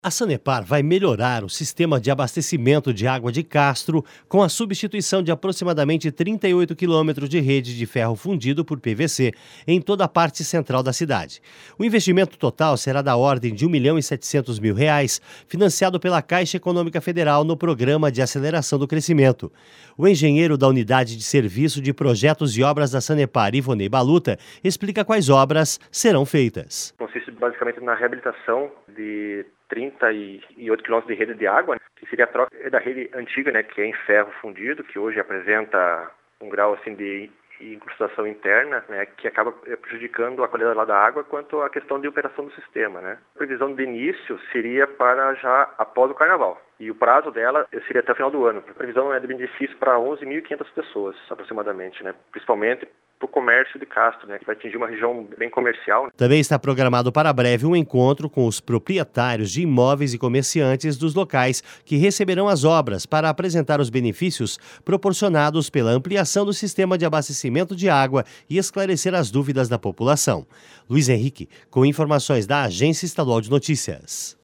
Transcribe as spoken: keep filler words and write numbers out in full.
A Sanepar vai melhorar o sistema de abastecimento de água de Castro com a substituição de aproximadamente trinta e oito quilômetros de rede de ferro fundido por P V C em toda a parte central da cidade. O investimento total será da ordem de um milhão e setecentos mil reais, financiado pela Caixa Econômica Federal no Programa de Aceleração do Crescimento. O engenheiro da Unidade de Serviço de Projetos e Obras da Sanepar, Ivonei Baluta, explica quais obras serão feitas. Consiste basicamente na reabilitação de trinta e oito quilômetros de rede de água, que seria a troca da rede antiga, né, que é em ferro fundido, que hoje apresenta um grau assim de incrustação interna, né, que acaba prejudicando a qualidade lá da água, quanto à questão de operação do sistema, né. A previsão de início seria para já após o carnaval, e o prazo dela seria até o final do ano. A previsão é de benefício para onze mil e quinhentas pessoas, aproximadamente, né, principalmente para o comércio de Castro, né, que vai atingir uma região bem comercial. Também está programado para breve um encontro com os proprietários de imóveis e comerciantes dos locais que receberão as obras para apresentar os benefícios proporcionados pela ampliação do sistema de abastecimento de água e esclarecer as dúvidas da população. Luiz Henrique, com informações da Agência Estadual de Notícias.